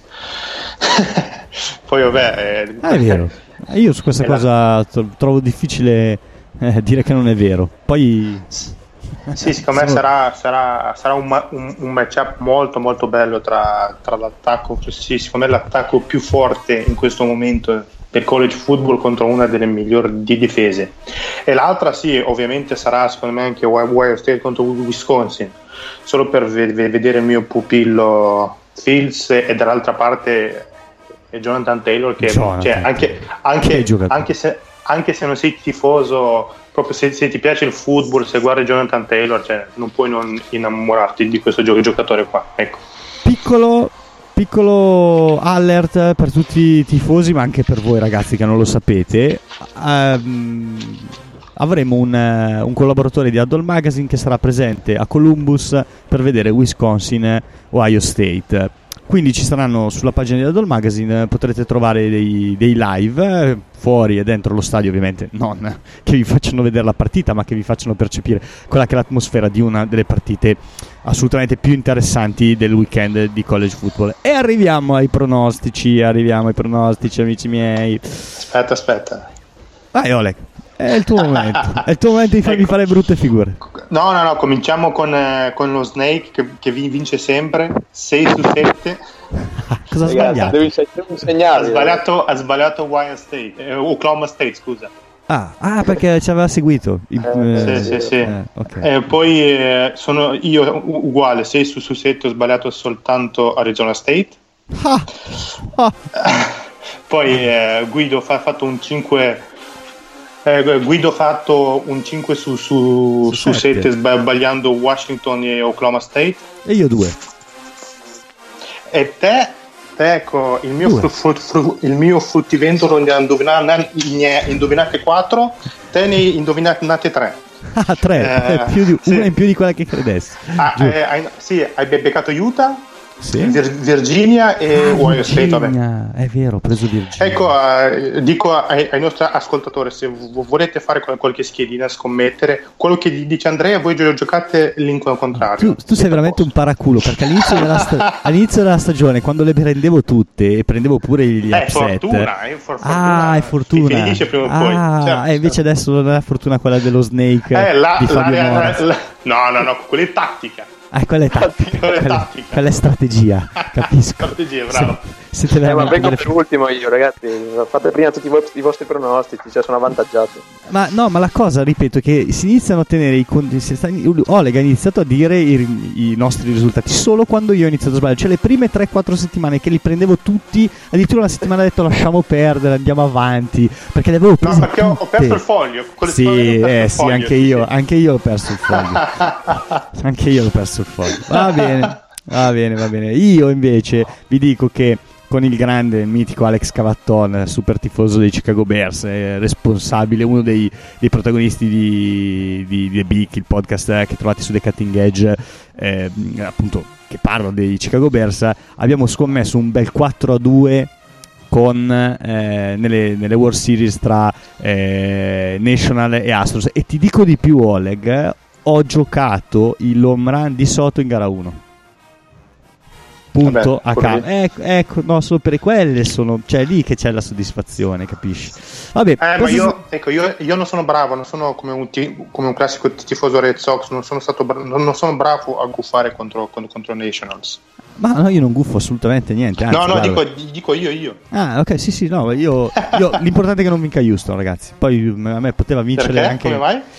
Poi vabbè, è vero. Io su questa cosa trovo difficile dire che non è vero. Poi sì, secondo me sarà un matchup molto molto bello tra l'attacco, sì, secondo me l'attacco più forte in questo momento del college football contro una delle migliori di difese, e l'altra sì, ovviamente sarà secondo me anche Ohio State contro Wisconsin, solo per vedere il mio pupillo Fields, e dall'altra parte è Jonathan Taylor, che cioè, anche se non sei tifoso, proprio se ti piace il football, se guardi Jonathan Taylor, cioè, non puoi non innamorarti di questo giocatore qua, ecco. Piccolo alert per tutti i tifosi, ma anche per voi ragazzi che non lo sapete. Avremo un collaboratore di Adult Magazine che sarà presente a Columbus per vedere Wisconsin Ohio State. Quindi ci saranno sulla pagina di Adult Magazine, potrete trovare dei live fuori e dentro lo stadio, ovviamente non che vi facciano vedere la partita, ma che vi facciano percepire quella che è l'atmosfera di una delle partite assolutamente più interessanti del weekend di college football. E arriviamo ai pronostici, amici miei. Aspetta. Vai Oleg. È il tuo momento. È il tuo momento di farmi fare brutte figure. No, cominciamo con lo Snake che vince sempre 6 su 7. Cosa ha sbagliato? Devi segnare. Ha sbagliato Ohio State, Oklahoma State, scusa. Ah, perché ci aveva seguito. Sì. Okay. Poi sono io uguale, 6 su 7 ho sbagliato soltanto Arizona State. Poi Guido ha fatto un 5. Guido ha fatto un 5 su 7 sbagliando Washington e Oklahoma State. E io 2. E te ecco, il mio fruttivendolo ne ha indovinate 4, te ne hai indovinate 3. 3, una in più di quella che credessi. Hai beccato Utah, sì. Virginia e Ohio State. Vabbè. È vero, ho preso Virginia. Ecco, dico ai nostri ascoltatori, se volete fare qualche schedina, scommettere quello che dice Andrea, voi giocate l'incontro contrario. Tu sei veramente un paraculo, perché all'inizio della stagione, quando le prendevo tutte e prendevo pure gli upset, è fortuna. Si finisce prima o poi. Certo. Invece adesso non è fortuna quella dello Snake di Fabio Moras. No, quella è tattica. Quella è tattica. Quella è strategia, capisco. Strategia, bravo. Siete ma vengo per ultimo io, ragazzi. Fate prima tutti i vostri pronostici, cioè sono avvantaggiato. Ma la cosa, ripeto, che si iniziano a tenere i conti. Oleg ha iniziato a dire i nostri risultati solo quando io ho iniziato a sbagliare. Cioè le prime 3-4 settimane che li prendevo tutti, addirittura una settimana ha detto lasciamo perdere, andiamo avanti, perché le avevo prese. No, perché ho perso il foglio. Sì, anche io ho perso il foglio. Anche io ho perso il foglio. Va bene. Io invece vi dico che con il grande, mitico Alex Cavaton, super tifoso dei Chicago Bears, responsabile, uno dei protagonisti di The Big, il podcast che trovate su The Cutting Edge, appunto, che parla dei Chicago Bears. Abbiamo scommesso un bel 4-2 con nelle World Series tra National e Astros, e ti dico di più, Oleg, ho giocato il home run di Soto in gara 1. Punto. A caso. Ecco, no, solo per quelle sono, cioè lì che c'è la soddisfazione, capisci? Vabbè, ma io non sono bravo, non sono come un classico tifoso Red Sox, non sono bravo a guffare contro Nationals. Ma no, io non guffo assolutamente niente. Anzi, dico io. Ah, ok, sì, no, io l'importante è che non vinca Houston, ragazzi. Poi a me poteva vincere. Perché? Anche. Come mai?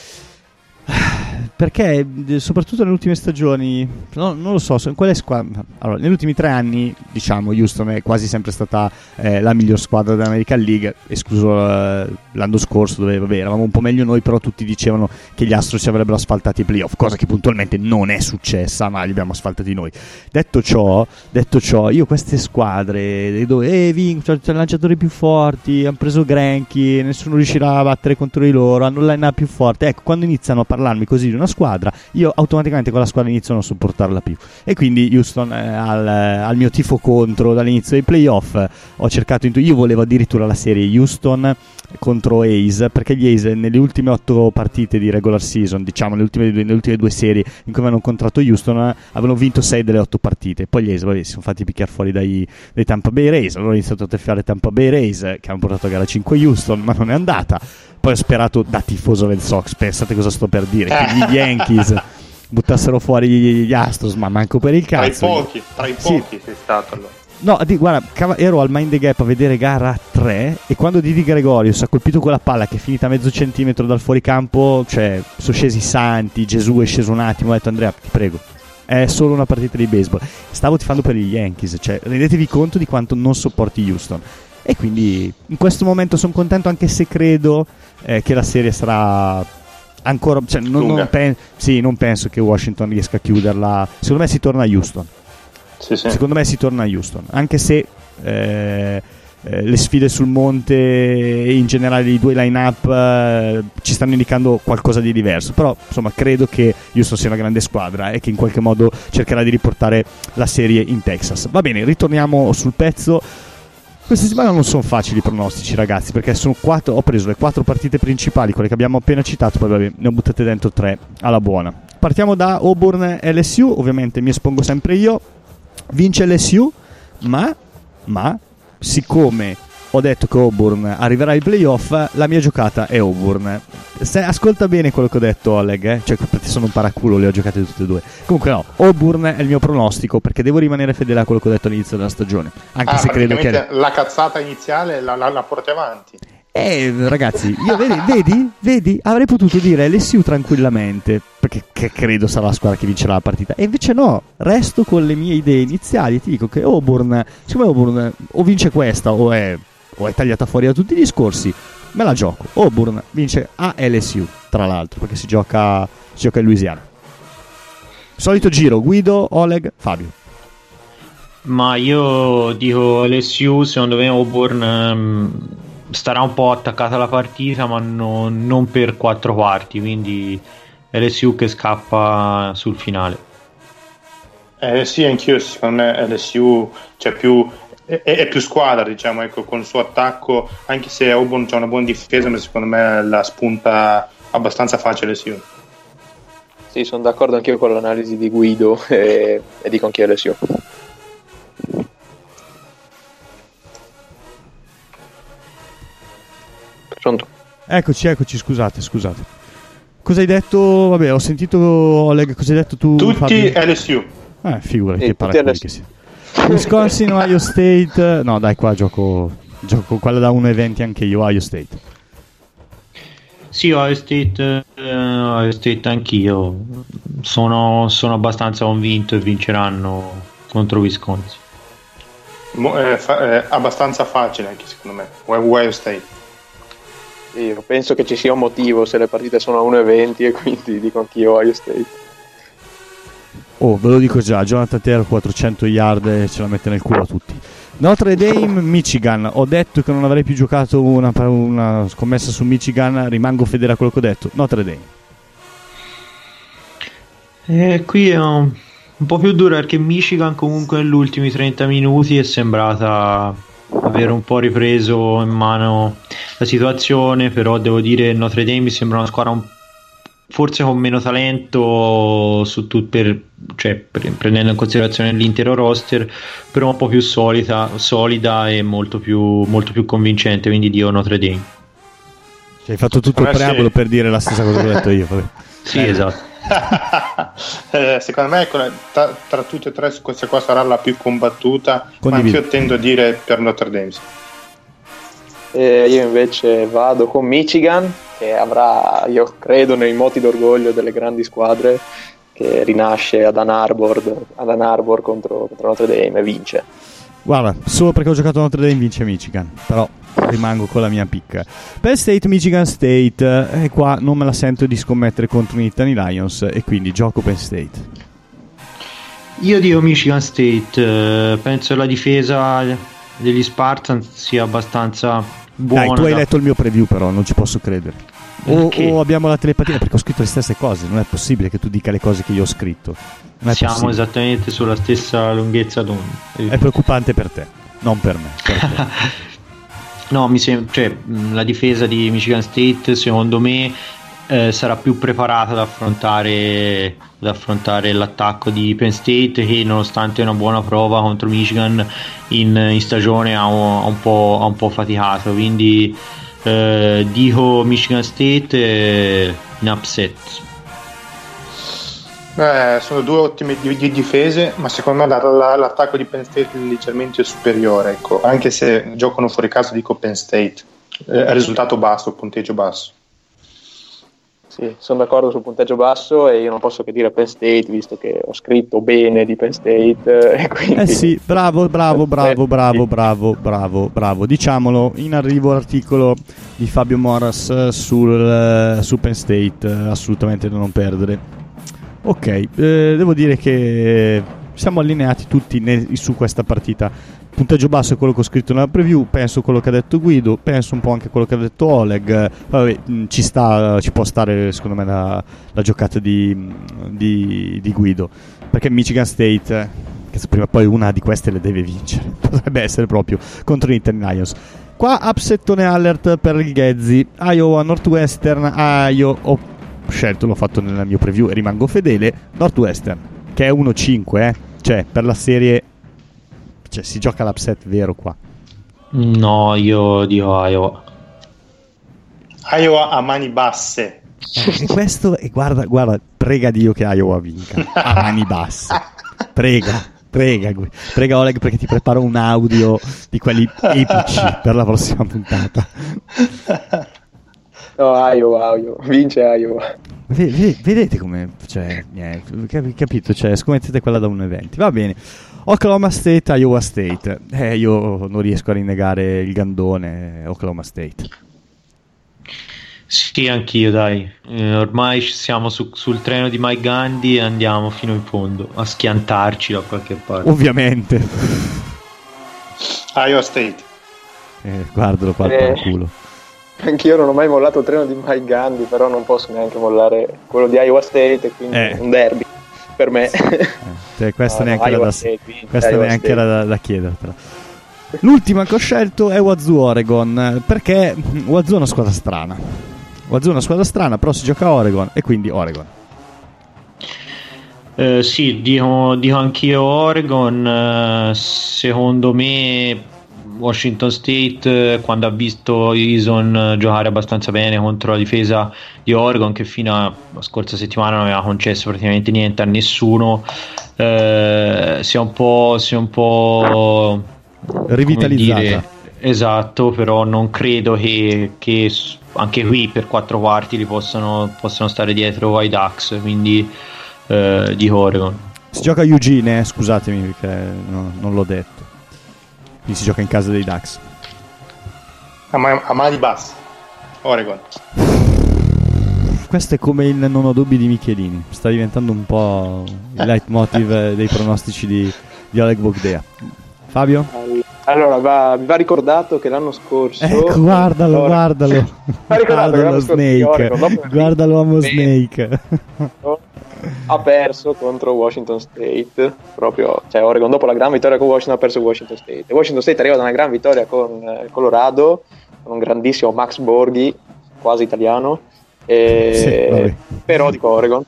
Perché soprattutto nelle ultime stagioni, non lo so, in quelle squadre. Allora, negli ultimi 3 anni, diciamo, Houston è quasi sempre stata la miglior squadra dell'American League, escluso l'anno scorso, dove vabbè, eravamo un po' meglio noi, però tutti dicevano che gli Astros ci avrebbero asfaltati i playoff, cosa che puntualmente non è successa, ma li abbiamo asfaltati noi. Detto ciò, io queste squadre dove vincono, c'è lanciatori più forti, hanno preso Greinke, nessuno riuscirà a battere contro di loro, hanno il line-up più forte. Ecco, quando iniziano a parlarmi così di una squadra, io automaticamente quella squadra inizio a non sopportarla più, e quindi Houston al mio tifo contro dall'inizio dei playoff ho cercato, io volevo addirittura la serie Houston contro A's, perché gli A's nelle ultime 8 partite di regular season, diciamo nelle ultime 2 serie in cui avevano incontrato Houston, avevano vinto 6 delle 8 partite. Poi gli A's si sono fatti picchiare fuori dai Tampa Bay Rays, allora ho iniziato a teffare Tampa Bay Rays, che hanno portato a gara 5 Houston, ma non è andata. Poi ho sperato, da tifoso Red Sox, pensate cosa sto per dire, che gli Yankees buttassero fuori gli Astros, ma manco per il cazzo. Tra i pochi sei stato allora. No, guarda, ero al Mind the Gap a vedere gara 3, e quando Didi Gregorius ha colpito quella palla che è finita a mezzo centimetro dal fuoricampo, cioè sono scesi i santi, Gesù è sceso un attimo, ho detto: Andrea, ti prego, è solo una partita di baseball. Stavo tifando per gli Yankees, cioè rendetevi conto di quanto non sopporti Houston. E quindi in questo momento sono contento, anche se credo che la serie sarà ancora, cioè, non penso che Washington riesca a chiuderla. Secondo me si torna a Houston. Sì. Secondo me si torna a Houston, anche se le sfide sul monte e in generale i 2 line-up ci stanno indicando qualcosa di diverso, però insomma credo che Houston sia una grande squadra e che in qualche modo cercherà di riportare la serie in Texas. Va bene, ritorniamo sul pezzo. Questa settimana non sono facili i pronostici, ragazzi, perché sono 4, ho preso le 4 partite principali, quelle che abbiamo appena citato, poi vabbè, ne ho buttate dentro 3 alla buona. Partiamo da Auburn LSU, ovviamente mi espongo sempre io. Vince LSU, ma siccome ho detto che Auburn arriverà ai playoff, la mia giocata è Auburn. Ascolta bene quello che ho detto, Oleg, cioè perché sono un paraculo, le ho giocate tutte e due. Comunque no, Auburn è il mio pronostico, perché devo rimanere fedele a quello che ho detto all'inizio della stagione, anche se credo che la cazzata iniziale la porti avanti. Ragazzi, io vedi, avrei potuto dire LSU tranquillamente, perché credo sarà la squadra che vincerà la partita, e invece no, resto con le mie idee iniziali e ti dico che Auburn, siccome Auburn o vince questa o è tagliata fuori da tutti i discorsi, me la gioco. Auburn vince a LSU, tra l'altro, perché si gioca in Louisiana. Solito giro, Guido, Oleg, Fabio. Ma io dico LSU, secondo me Auburn starà un po' attaccata alla partita, ma non per 4 quarti, quindi LSU che scappa sul finale. Sì, anch'io, secondo me LSU è più squadra, diciamo, ecco, con il suo attacco, anche se Auburn c'ha una buona difesa, ma secondo me la spunta abbastanza facile LSU. Sì, sono d'accordo anch'io con l'analisi di Guido e dico anch'io LSU. Pronto? Eccoci, scusate. Cosa hai detto? Vabbè, ho sentito, Oleg, cosa hai detto tu? Tutti Fabio? LSU. Figurati, che paraculi che sia. Wisconsin, Ohio State. No, dai, qua gioco quella da 1,20 anche io, Ohio State. Sì, Ohio State anch'io. Sono abbastanza convinto e vinceranno contro Wisconsin. Abbastanza facile anche secondo me, Ohio State. Io penso che ci sia un motivo se le partite sono a 1,20 e quindi dico anch'io Ohio State. Ve lo dico già, Jonathan Taylor 400 yard ce la mette nel culo a tutti. Notre Dame, Michigan. Ho detto che non avrei più giocato una scommessa su Michigan, rimango fedele a quello che ho detto. Notre Dame. Qui è un po' più dura, perché Michigan comunque negli ultimi 30 minuti è sembrata aver un po' ripreso in mano la situazione, però devo dire Notre Dame mi sembra una squadra forse con meno talento prendendo in considerazione l'intero roster, però un po' più solida e molto più convincente, quindi dio Notre Dame. Hai fatto tutto il preambolo per dire la stessa cosa che ho detto io. Sì, esatto. Secondo me tra tutte e tre questa qua sarà la più combattuta. Condivido. Ma anch'io tendo a dire per Notre Dame. Io invece vado con Michigan, che avrà, io credo, nei moti d'orgoglio delle grandi squadre, che rinasce ad Ann Arbor contro Notre Dame e vince. Guarda, solo perché ho giocato a Notre Dame vince Michigan, però rimango con la mia picca. Penn State, Michigan State, e qua non me la sento di scommettere contro i Nittany Lions e quindi gioco Penn State. Io dico Michigan State, penso la difesa degli Spartans sia abbastanza buona. Dai, tu hai letto il mio preview, però non ci posso credere. O abbiamo la telepatia, perché ho scritto le stesse cose. Non è possibile che tu dica le cose che io ho scritto. Siamo possibile. Esattamente sulla stessa lunghezza d'onda. È preoccupante per te, non per me. Per te. No, mi sembra, la difesa di Michigan State secondo me sarà più preparata ad affrontare l'attacco di Penn State, che nonostante una buona prova contro Michigan in stagione ha un po' faticato, quindi dico Michigan State in upset. Sono due ottime difese, ma secondo me l'attacco di Penn State è leggermente superiore, ecco. Anche se giocano fuori casa dico Penn State, risultato basso, punteggio basso. Sì, sono d'accordo sul punteggio basso e io non posso che dire Penn State, visto che ho scritto bene di Penn State e quindi... sì, bravo, diciamolo, in arrivo l'articolo di Fabio Moras su Penn State, assolutamente da non perdere. Ok, devo dire che siamo allineati tutti su questa partita. Punteggio basso è quello che ho scritto nella preview, penso quello che ha detto Guido, penso un po' anche quello che ha detto Oleg. Vabbè, ci può stare secondo me la giocata di Guido, perché Michigan State, che prima o poi una di queste le deve vincere, potrebbe essere proprio contro i Nittany Lions. Qua upsettone alert per il Ghezzi. Iowa Northwestern. Io ho scelto, l'ho fatto nel mio preview e rimango fedele, Northwestern, che è 1-5, cioè per la serie, cioè si gioca l'upset vero qua. No, io dico Iowa. Iowa a mani basse. E questo, e guarda, prega Dio che Iowa vinca a mani basse. Prega Oleg, perché ti preparo un audio di quelli epici per la prossima puntata. No, Iowa, vince Iowa. Vedete come, cioè, capito? Cioè, scommettete quella da 1,20. Va bene. Oklahoma State, Iowa State. Io non riesco a rinnegare il gandone Oklahoma State. Sì, anch'io, dai. Ormai siamo sul treno di Mike Gandhi e andiamo fino in fondo a schiantarci da qualche parte. Ovviamente. Iowa State. Guardalo qua al culo. Anch'io non ho mai mollato il treno di Mike Gandhi, però non posso neanche mollare quello di Iowa State, e quindi un derby per me. Questa neanche era da chiedere. Però. L'ultima che ho scelto è Wazoo Oregon, perché Wazoo è una squadra strana. Però si gioca a Oregon e quindi Oregon. Sì, dico anch'io Oregon. Secondo me Washington State, quando ha visto Eason giocare abbastanza bene contro la difesa di Oregon, che fino alla scorsa settimana non aveva concesso praticamente niente a nessuno, si è un po' rivitalizzata. Esatto, però non credo che anche qui per 4 quarti li possano stare dietro ai Ducks, quindi dico Oregon. Si gioca a Eugene, scusatemi perché non l'ho detto. Quindi si gioca in casa dei Ducks. A mani basse, Oregon. Questo è come il non ho dubbi di Michelini. Sta diventando un po' il leitmotiv dei pronostici di Oleg Bogdea. Fabio? Allora, vi va ricordato che l'anno scorso... guardalo. Guardalo Snake. Guardalo l'uomo Snake. Ha perso contro Washington State, proprio, cioè Oregon dopo la gran vittoria con Washington ha perso Washington State. E Washington State arriva da una gran vittoria con Colorado, con un grandissimo Max Borghi, quasi italiano, però dico Oregon.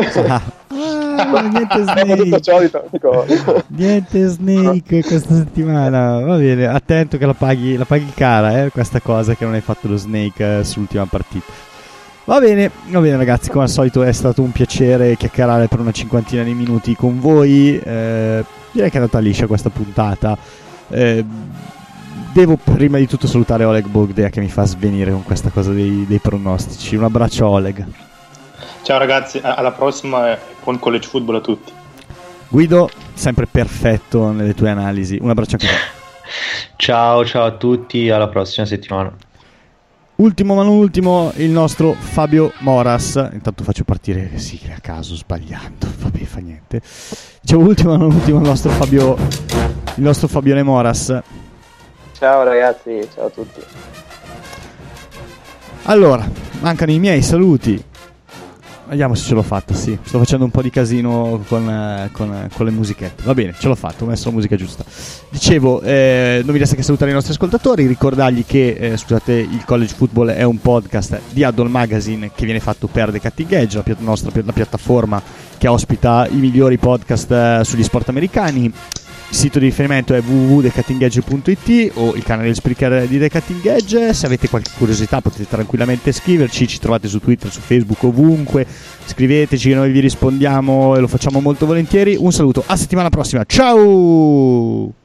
Niente Snake. Niente Snake questa settimana. Va bene, attento che la paghi cara, questa cosa che non hai fatto lo Snake sull'ultima partita. Va bene ragazzi, come al solito è stato un piacere chiacchierare per una cinquantina di minuti con voi. Direi che è andata liscia questa puntata. Devo prima di tutto salutare Oleg Bogdea, che mi fa svenire con questa cosa dei pronostici. Un abbraccio Oleg. Ciao ragazzi, alla prossima, buon college football a tutti. Guido, sempre perfetto nelle tue analisi. Un abbraccio anche a te. Ciao a tutti, alla prossima settimana. Ultimo ma non ultimo, il nostro Fabio Moras. Intanto faccio partire sigle a caso sbagliando. Vabbè, fa niente. Dicevo ultimo ma non ultimo, il nostro Fabione Moras. Ciao ragazzi, ciao a tutti. Allora, mancano i miei saluti. Vediamo se ce l'ho fatta, sì. Sto facendo un po' di casino con le musichette. Va bene, ce l'ho fatto, ho messo la musica giusta. Dicevo, non mi resta che salutare i nostri ascoltatori, ricordargli che, scusate, il College Football è un podcast di Addon Magazine che viene fatto per The Cutting Edge, la piattaforma che ospita i migliori podcast sugli sport americani. Il sito di riferimento è www.thecuttingedge.it o il canale Spreaker di The Cutting Edge. Se avete qualche curiosità potete tranquillamente scriverci, ci trovate su Twitter, su Facebook, ovunque. Scriveteci che noi vi rispondiamo e lo facciamo molto volentieri. Un saluto, a settimana prossima, ciao!